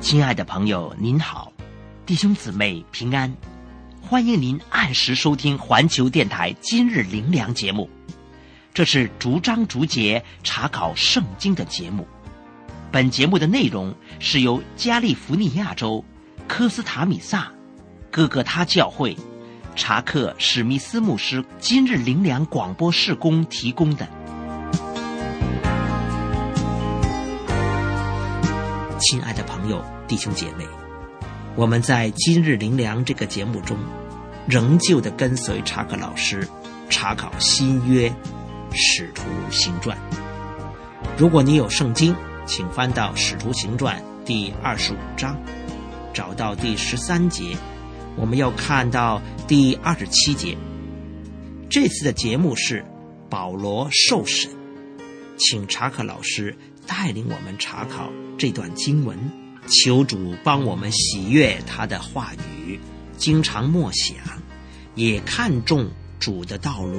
亲爱的朋友您好，弟兄姊妹平安，欢迎您按时收听环球电台今日灵粮节目。这是逐章逐节查考圣经的节目。本节目的内容是由加利福尼亚州科斯塔米萨哥哥他教会查克史密斯牧师今日灵粮广播事工提供的。亲爱的朋友弟兄姐妹，我们在今日灵粮这个节目中仍旧的跟随查克老师查考新约使徒行传。如果你有圣经，请翻到使徒行传第25章，找到第13节，我们要看到第27节。这次的节目是保罗受审，请查克老师带领我们查考这段经文，求主帮我们喜悦他的话语，经常默想，也看重主的道路。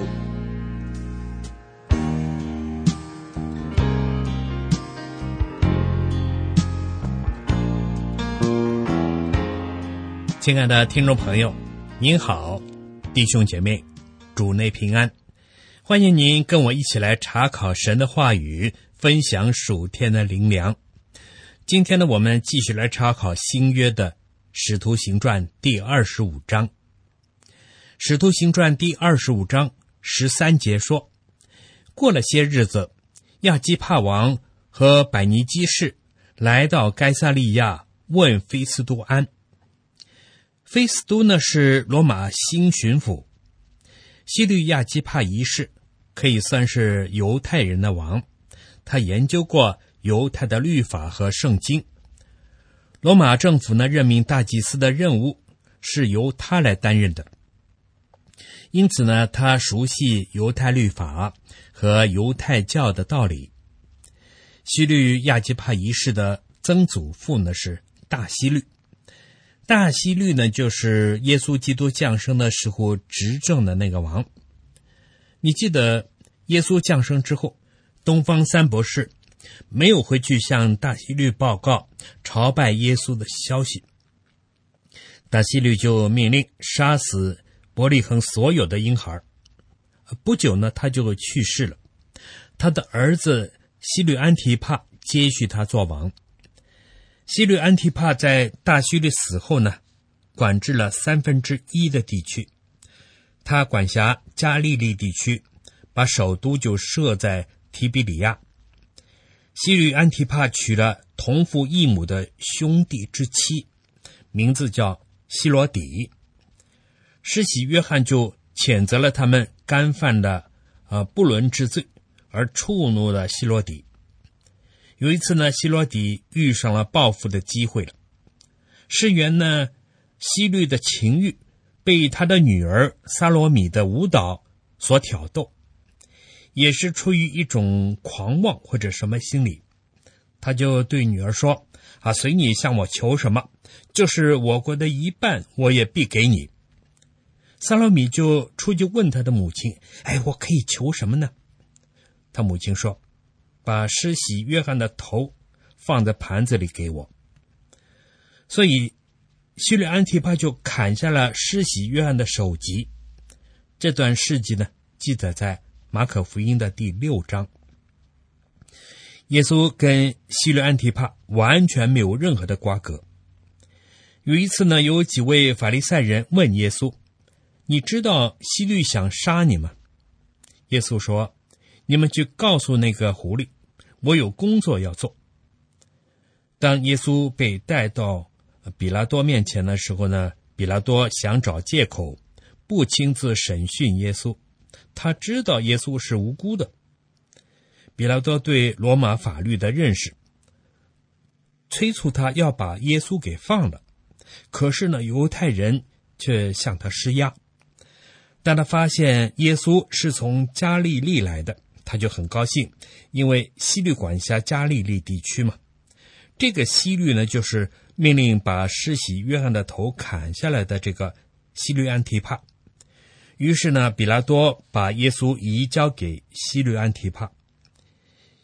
亲爱的听众朋友，您好，弟兄姐妹，主内平安，欢迎您跟我一起来查考神的话语，分享属天的灵粮。今天呢，我们继续来查考新约的使徒行传第25章。使徒行传第25章13节说，过了些日子，亚基帕王和百尼基士来到该撒利亚，问菲斯都安。菲斯都呢是罗马新巡抚，西律亚基帕一世可以算是犹太人的王，他研究过犹太的律法和圣经。罗马政府呢任命大祭司的任务是由他来担任的，因此呢他熟悉犹太律法和犹太教的道理。西律亚基帕一世的曾祖父呢是大希律，大希律呢就是耶稣基督降生的时候执政的那个王。你记得耶稣降生之后，东方三博士没有回去向大希律报告朝拜耶稣的消息，大希律就命令杀死伯利恒所有的婴孩。不久呢他就去世了，他的儿子希律安提帕接续他做王。希律安提帕在大希律死后呢，管制了1/3的地区。他管辖加利利地区，把首都就设在提比里亚。希律安提帕娶了同父异母的兄弟之妻，名字叫希罗底。施洗约翰就谴责了他们干犯了不伦之罪，而触怒了希罗底。有一次呢，希罗底遇上了报复的机会了。事源呢，希律的情欲被他的女儿撒罗米的舞蹈所挑逗，也是出于一种狂妄或者什么心理。他就对女儿说，随你向我求什么，就是我国的一半我也必给你。撒罗米就出去问他的母亲，我可以求什么呢？他母亲说，把施洗约翰的头放在盘子里给我。所以希律安提帕就砍下了施洗约翰的首级。这段事迹呢，记载在马可福音的第6章。耶稣跟希律安提帕完全没有任何的瓜葛。有一次呢，有几位法利赛人问耶稣，你知道希律想杀你吗？耶稣说，你们去告诉那个狐狸，我有工作要做。当耶稣被带到比拉多面前的时候呢，比拉多想找借口不亲自审讯耶稣，他知道耶稣是无辜的。比拉多对罗马法律的认识催促他要把耶稣给放了，可是呢，犹太人却向他施压。当他发现耶稣是从加利利来的，他就很高兴，因为希律管辖加利利地区嘛。这个希律呢，就是命令把施洗约翰的头砍下来的这个希律安提帕。于是呢，比拉多把耶稣移交给希律安提帕。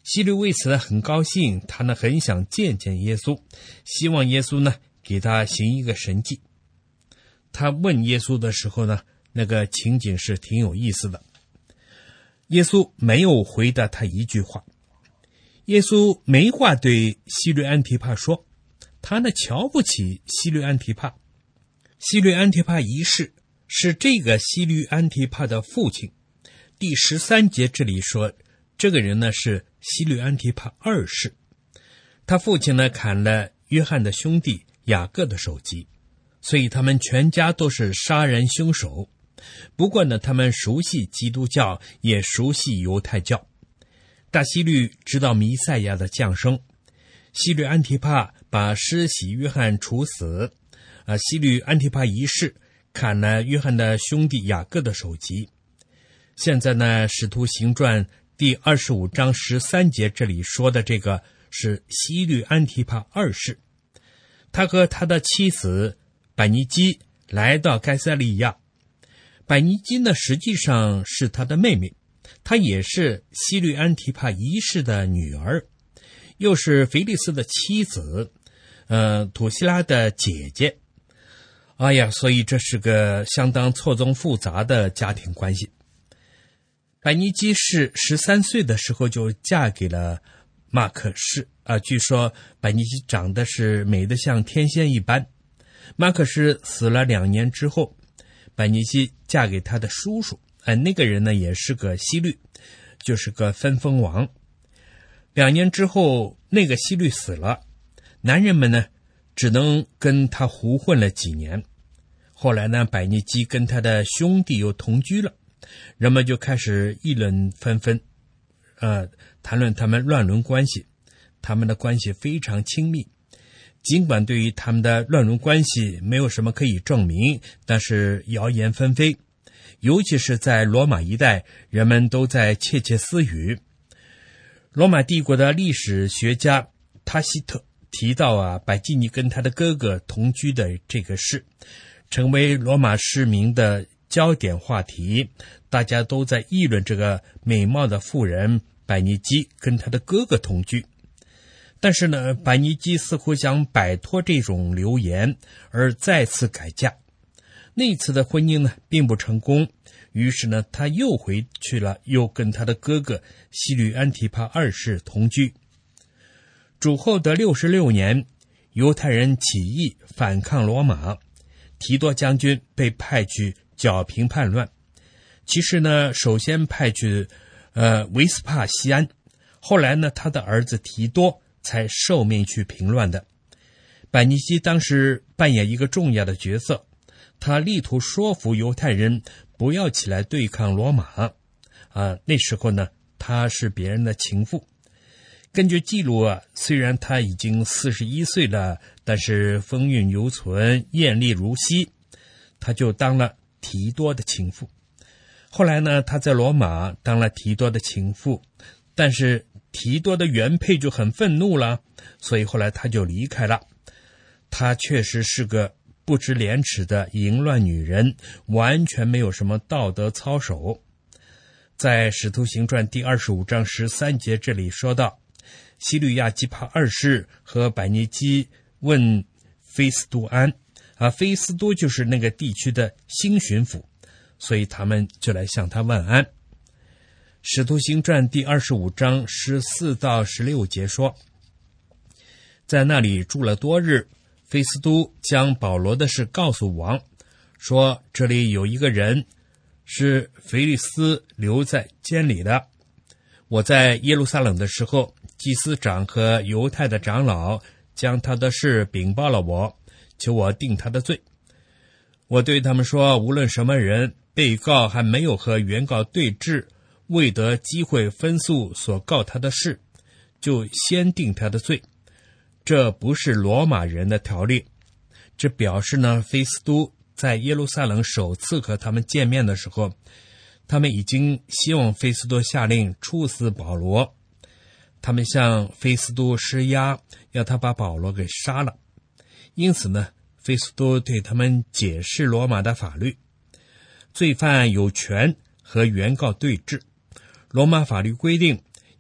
希律为此呢很高兴，他呢很想见见耶稣，希望耶稣呢给他行一个神迹。他问耶稣的时候呢，那个情景是挺有意思的。耶稣没有回答他一句话，耶稣没话对希律安提帕说，他呢瞧不起希律安提帕。希律安提帕一世是这个希律安提帕的父亲。第13节这里说，这个人呢是希律安提帕二世，他父亲呢砍了约翰的兄弟雅各的首级，所以他们全家都是杀人凶手。不过呢，他们熟悉基督教，也熟悉犹太教。大希律知道弥赛亚的降生，希律安提帕把施洗约翰处死，希律安提帕一世砍了约翰的兄弟雅各的首级。现在呢，使徒行传第25章13节这里说的这个是希律安提帕二世，他和他的妻子百尼基来到该撒利亚。百尼基呢实际上是他的妹妹，她也是希律安提帕一世的女儿，又是腓力斯的妻子，土希拉的姐姐。哎呀，所以这是个相当错综复杂的家庭关系。百尼基是13岁的时候就嫁给了马可士，据说百尼基长得是美得像天仙一般。马可士死了2年之后，百尼基嫁给他的叔叔，那个人呢也是个希律，就是个分封王。2年之后，那个希律死了，男人们呢只能跟他胡混了几年。后来呢，百尼基跟他的兄弟又同居了，人们就开始议论纷纷，谈论他们乱伦关系。他们的关系非常亲密，尽管对于他们的乱伦关系没有什么可以证明，但是谣言纷飞，尤其是在罗马一带，人们都在窃窃私语。罗马帝国的历史学家塔西特提到百基尼跟他的哥哥同居的这个事，成为罗马市民的焦点话题，大家都在议论这个美貌的妇人百尼基跟他的哥哥同居。但是呢，百尼基似乎想摆脱这种流言，而再次改嫁。那次的婚姻呢，并不成功，于是呢，他又回去了，又跟他的哥哥希律安提帕二世同居。主后的66年，犹太人起义反抗罗马，提多将军被派去剿平叛乱。其实呢，首先派去维斯帕西安，后来呢，他的儿子提多才受命去平乱的。百尼基当时扮演一个重要的角色，他力图说服犹太人不要起来对抗罗马。那时候呢，他是别人的情妇。根据记录虽然他已经41岁了，但是风韵犹存，艳丽如昔，他就当了提多的情妇。后来呢，他在罗马当了提多的情妇，但是提多的原配就很愤怒了，所以后来他就离开了。她确实是个不知廉耻的淫乱女人，完全没有什么道德操守。在使徒行传第25章13节这里说到，希律亚基帕二世和百尼基问菲斯都安，菲斯都就是那个地区的新巡抚，所以他们就来向他问安。使徒行传第25章14到16节说，在那里住了多日，菲斯都将保罗的事告诉王，说这里有一个人是腓力斯留在监里的。我在耶路撒冷的时候，祭司长和犹太的长老将他的事禀报了我，求我定他的罪。我对他们说，无论什么人，被告还没有和原告对质，未得机会分诉所告他的事，就先定他的罪。这不是罗马人的条例。这表示呢，菲斯都在耶路撒冷首次和他们见面的时候，他们已经希望菲斯都下令处死保罗。他们向菲斯都施压，要他把保罗给杀了。因此呢，菲斯都对他们解释罗马的法律，罪犯有权和原告对质。罗马法律规定，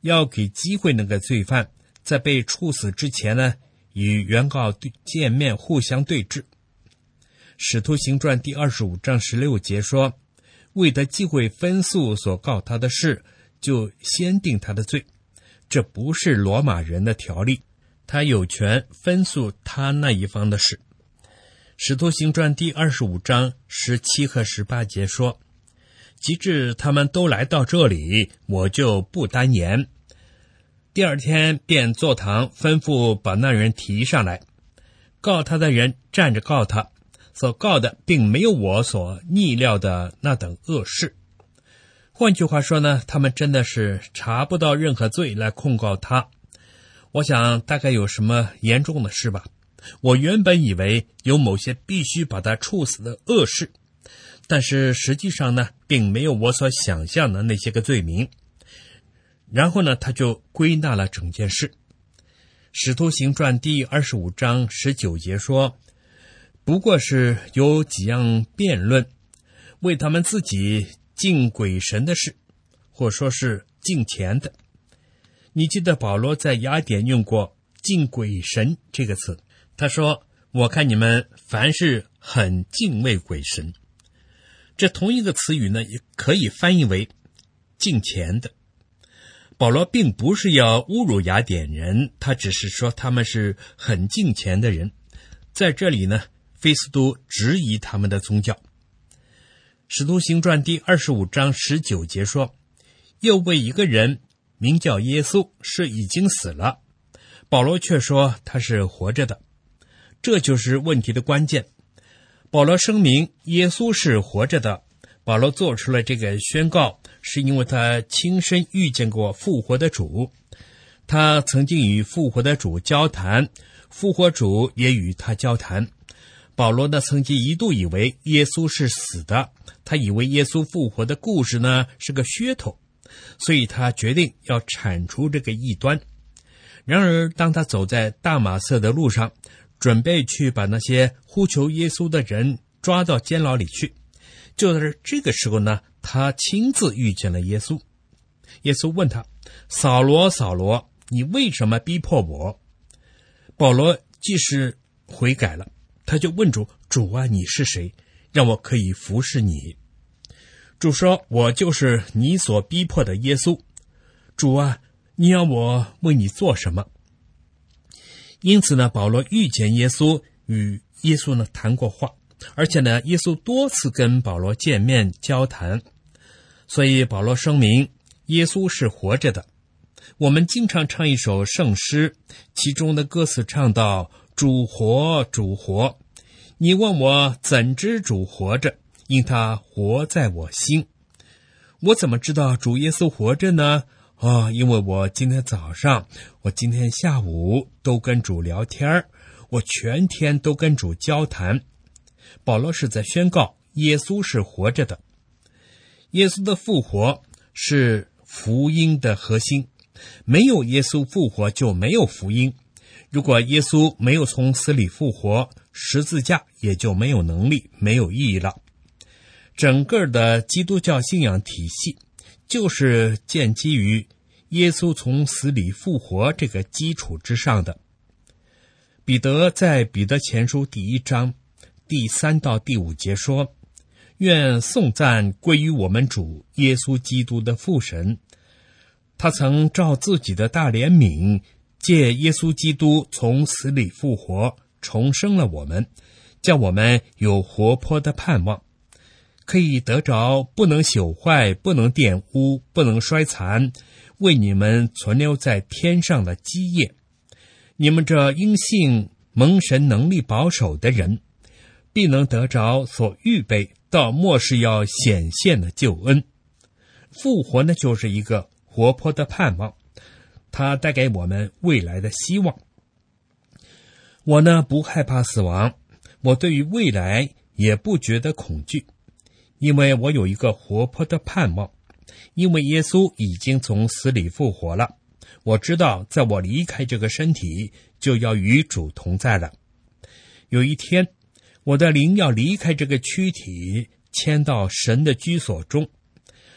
要给机会那个罪犯在被处死之前呢，与原告见面互相对质。使徒行传第25章16节说，为得机会分诉所告他的事，就先定他的罪。这不是罗马人的条例，他有权分诉他那一方的事。使徒行传第25章17和18节说，及至他们都来到这里，我就不单言。第二天便坐堂，吩咐把那人提上来。告他的人站着告他，所告的并没有我所逆料的那等恶事。换句话说呢，他们真的是查不到任何罪来控告他。我想大概有什么严重的事吧。我原本以为有某些必须把他处死的恶事，但是实际上呢，并没有我所想象的那些个罪名。然后呢，他就归纳了整件事。使徒行传第25章19节说，不过是有几样辩论，为他们自己敬鬼神的事，或说是敬钱的。你记得保罗在雅典用过敬鬼神这个词，他说，我看你们凡事很敬畏鬼神。这同一个词语呢，也可以翻译为敬钱的。保罗并不是要侮辱雅典人，他只是说他们是很敬钱的人。在这里呢，菲斯都质疑他们的宗教。使徒行传第25章19节说，又为一个人名叫耶稣，是已经死了，保罗却说他是活着的。这就是问题的关键。保罗声明耶稣是活着的，保罗做出了这个宣告，是因为他亲身遇见过复活的主，他曾经与复活的主交谈，复活主也与他交谈。保罗呢，曾经一度以为耶稣是死的，他以为耶稣复活的故事呢是个噱头，所以他决定要铲除这个异端。然而当他走在大马色的路上，准备去把那些呼求耶稣的人抓到监牢里去，就在这个时候呢，他亲自遇见了耶稣。耶稣问他，扫罗，扫罗，你为什么逼迫我？保罗既是悔改了，他就问主，主啊，你是谁，让我可以服侍你？主说，我就是你所逼迫的耶稣。主啊，你要我为你做什么？因此呢，保罗遇见耶稣，与耶稣呢谈过话，而且呢，耶稣多次跟保罗见面交谈，所以保罗声明耶稣是活着的。我们经常唱一首圣诗，其中的歌词唱到，主活，主活，你问我怎知主活着，因他活在我心。我怎么知道主耶稣活着呢？因为我今天早上，我今天下午都跟主聊天，我全天都跟主交谈。保罗是在宣告耶稣是活着的。耶稣的复活是福音的核心，没有耶稣复活就没有福音。如果耶稣没有从死里复活，十字架也就没有能力，没有意义了。整个的基督教信仰体系就是建基于耶稣从死里复活这个基础之上的。彼得在彼得前书第1章第3到第5节说，愿颂赞归于我们主耶稣基督的父神，他曾照自己的大怜悯，借耶稣基督从死里复活，重生了我们，叫我们有活泼的盼望，可以得着不能朽坏，不能玷污，不能衰残，为你们存留在天上的基业。你们这因信蒙神能力保守的人，必能得着所预备到末世要显现的救恩。复活呢，就是一个活泼的盼望，它带给我们未来的希望。我呢，不害怕死亡，我对于未来也不觉得恐惧，因为我有一个活泼的盼望，因为耶稣已经从死里复活了。我知道在我离开这个身体，就要与主同在了。有一天，我的灵要离开这个躯体，迁到神的居所中，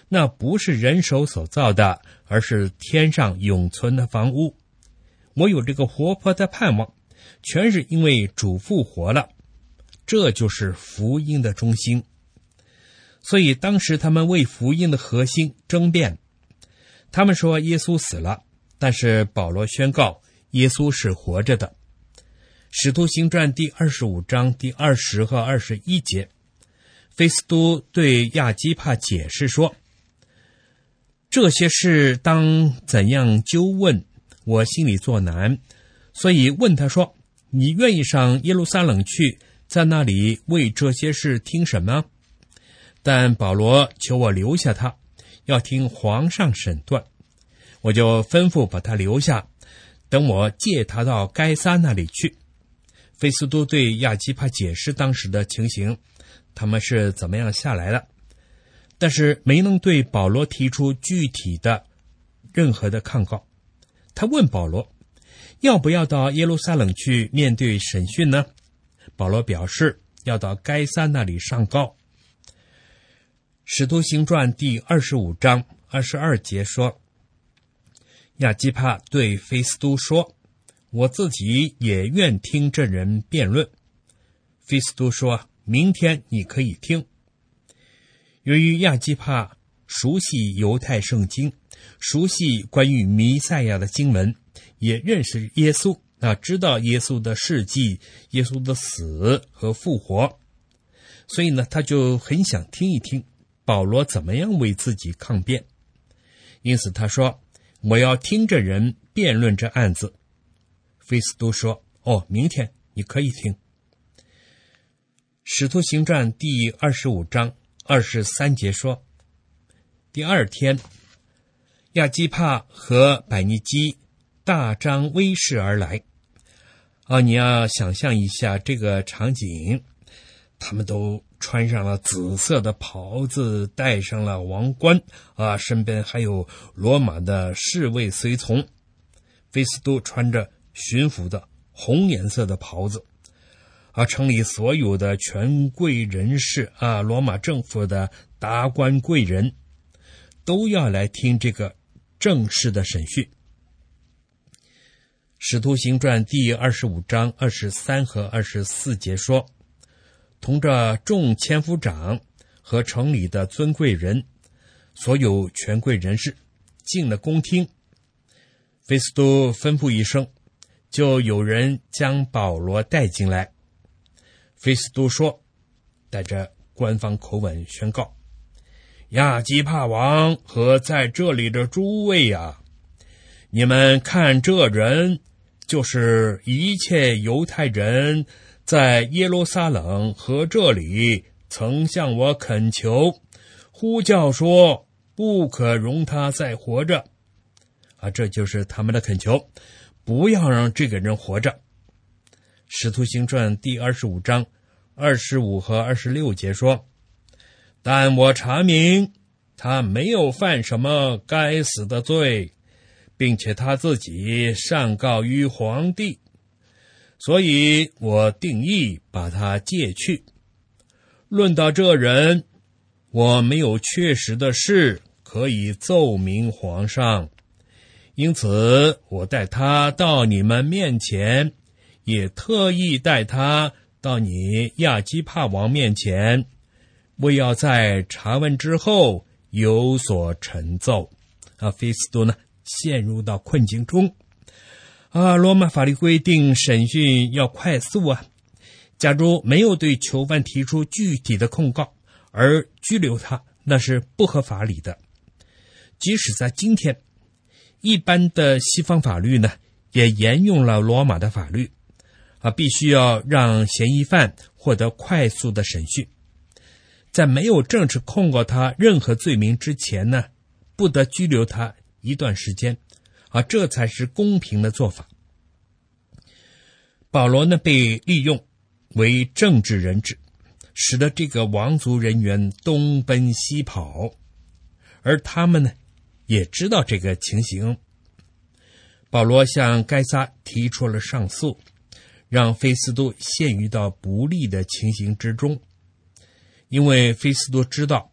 那不是人手所造的，而是天上永存的房屋。我有这个活泼的盼望，全是因为主复活了，这就是福音的中心。所以当时他们为福音的核心争辩，他们说耶稣死了，但是保罗宣告耶稣是活着的。使徒行传第25章第20和21节，菲斯都对亚基帕解释说，这些事当怎样究问，我心里作难，所以问他说，你愿意上耶路撒冷去，在那里为这些事听审吗？但保罗求我留下他，要听皇上审断，我就吩咐把他留下，等我借他到该撒那里去。菲斯都对亚基帕解释当时的情形，他们是怎么样下来的，但是没能对保罗提出具体的任何的抗告。他问保罗要不要到耶路撒冷去面对审讯呢？保罗表示要到该撒那里上告。使徒行传第25章22节说，亚基帕对菲斯都说，我自己也愿听这人辩论。菲斯都说，明天你可以听。由于亚基帕熟悉犹太圣经，熟悉关于弥赛亚的经文，也认识耶稣，知道耶稣的事迹，耶稣的死和复活，所以呢，他就很想听一听保罗怎么样为自己抗辩。因此他说，我要听这人辩论这案子。菲斯都说，明天你可以听。使徒行传第25章23节说，第二天，亚基帕和百尼基大张威势而来。你要想象一下这个场景，他们都穿上了紫色的袍子，戴上了王冠，身边还有罗马的侍卫随从。菲斯都穿着巡抚的红颜色的袍子，城里所有的权贵人士，罗马政府的达官贵人都要来听这个正式的审讯。使徒行传第25章23和24节说，同着众千夫长和城里的尊贵人，所有权贵人士进了宫厅。菲斯都吩咐一声，就有人将保罗带进来。菲斯都说，带着官方口吻宣告，亚基帕王和在这里的诸位啊，你们看这人就是一切犹太人在耶路撒冷和这里曾向我恳求，呼叫说不可容他再活着。这就是他们的恳求，不要让这个人活着。使徒行传第25章25和26节说，但我查明他没有犯什么该死的罪，并且他自己上告于皇帝，所以我定义把他借去。论到这人，我没有确实的事可以奏明皇上，因此我带他到你们面前，也特意带他到你亚基帕王面前，为要在查问之后有所陈奏。菲斯都呢陷入到困境中。罗马法律规定审讯要快速假如没有对囚犯提出具体的控告而拘留他，那是不合法理的。即使在今天，一般的西方法律呢，也沿用了罗马的法律，必须要让嫌疑犯获得快速的审讯。在没有正式控告他任何罪名之前呢，不得拘留他一段时间，这才是公平的做法。保罗呢被利用为政治人质，使得这个王族人员东奔西跑，而他们呢也知道这个情形。保罗向该撒提出了上诉，让菲斯都陷于到不利的情形之中。因为菲斯都知道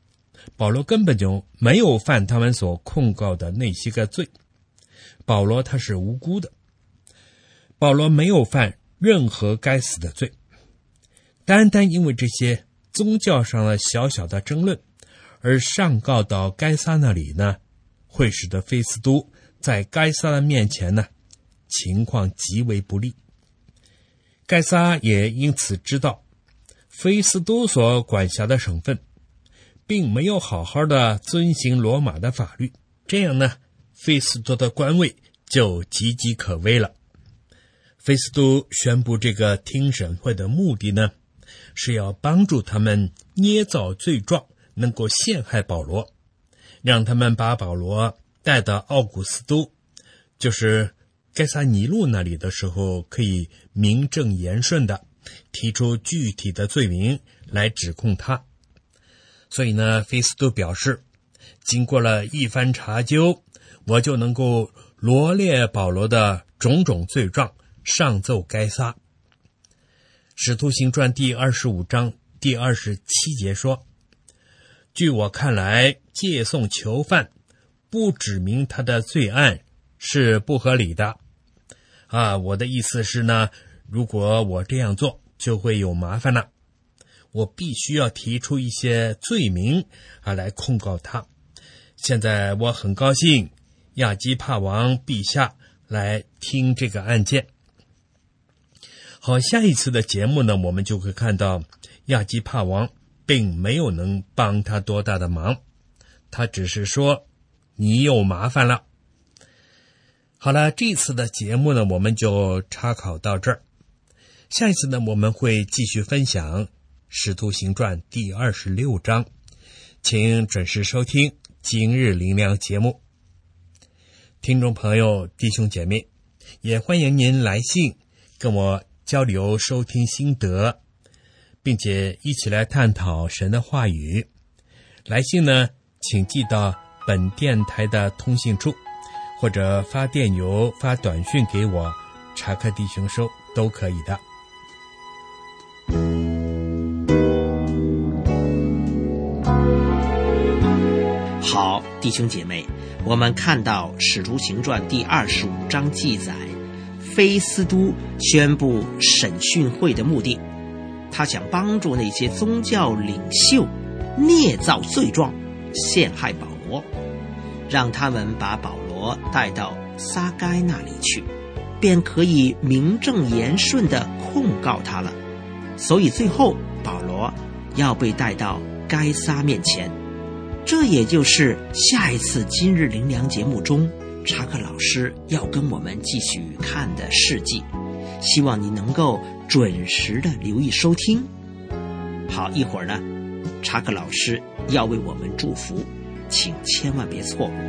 保罗根本就没有犯他们所控告的那些个罪。保罗他是无辜的，保罗没有犯任何该死的罪。单单因为这些宗教上的小小的争论而上告到该撒那里呢，会使得菲斯都在该撒的面前呢，情况极为不利。该撒也因此知道菲斯都所管辖的省份并没有好好的遵行罗马的法律，这样呢，菲斯都的官位就岌岌可危了。菲斯都宣布这个听审会的目的呢，是要帮助他们捏造罪状，能够陷害保罗，让他们把保罗带到奥古斯都，就是该撒尼路那里的时候，可以名正言顺的提出具体的罪名来指控他。所以呢，菲斯都表示，经过了一番查究，我就能够罗列保罗的种种罪状，上奏该撒。使徒行传第25章第27节说，据我看来，借送囚犯不指明他的罪案是不合理的。我的意思是呢，如果我这样做，就会有麻烦了。我必须要提出一些罪名来控告他。现在我很高兴亚基帕王陛下来听这个案件。好，下一次的节目呢，我们就会看到亚基帕王并没有能帮他多大的忙，他只是说你有麻烦了。好了，这次的节目呢，我们就查考到这儿。下一次呢，我们会继续分享使徒行传第26章，请准时收听今日灵粮节目。听众朋友、弟兄姐妹，也欢迎您来信跟我交流收听心得，并且一起来探讨神的话语。来信呢，请寄到本电台的通信处，或者发电邮、发短讯给我，查克弟兄收都可以的。 好，弟兄姐妹，我们看到使徒行传第25章记载，菲斯都宣布审讯会的目的，他想帮助那些宗教领袖捏造罪状，陷害保罗，让他们把保罗带到撒该那里去，便可以名正言顺地控告他了。所以最后保罗要被带到该撒面前。这也就是下一次今日灵粮节目中查克老师要跟我们继续看的事迹，希望你能够准时的留意收听。好，一会儿呢，查克老师要为我们祝福，请千万别错过。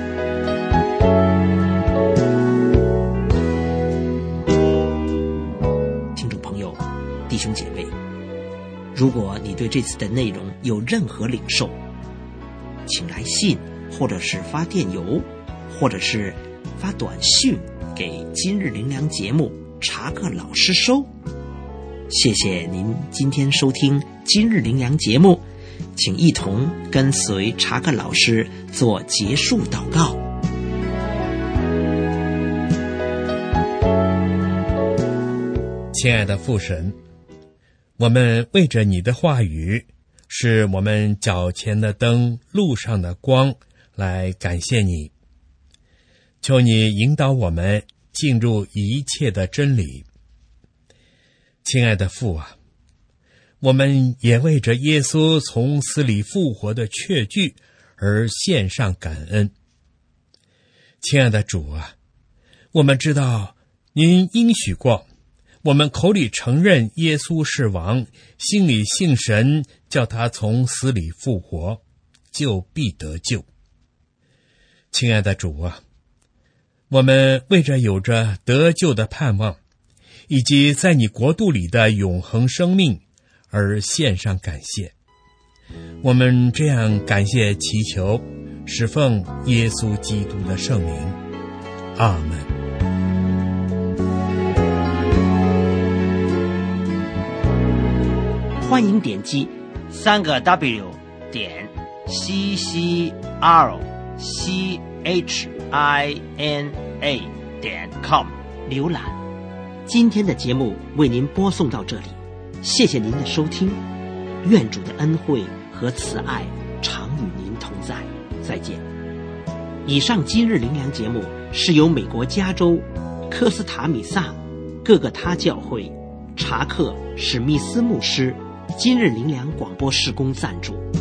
听众朋友、弟兄姐妹，如果你对这次的内容有任何领受，请来信，或者是发电邮，或者是发短讯给今日灵粮节目查克老师收。谢谢您今天收听今日灵粮节目，请一同跟随查克老师做结束祷告。 亲爱的父神，我们为着你的话语，是我们脚前的灯，路上的光，来感谢你。求你引导我们进入一切的真理。亲爱的父啊，我们也为着耶稣从死里复活的确据而献上感恩。亲爱的主啊，我们知道您应许过，我们口里承认耶稣是王，心里信神，叫他从死里复活，就必得救。亲爱的主啊，我们为着有着得救的盼望，以及在你国度里的永恒生命而献上感谢。我们这样感谢祈求，是奉耶稣基督的圣名。阿们。 欢迎点击3个 W 点 CCRCHINA.com 浏览。今天的节目为您播送到这里，谢谢您的收听，愿主的恩惠和慈爱常与您同在，再见。以上今日灵粮节目是由美国加州科斯塔米萨各个他教会查克史密斯牧师今日灵粮广播事工赞助。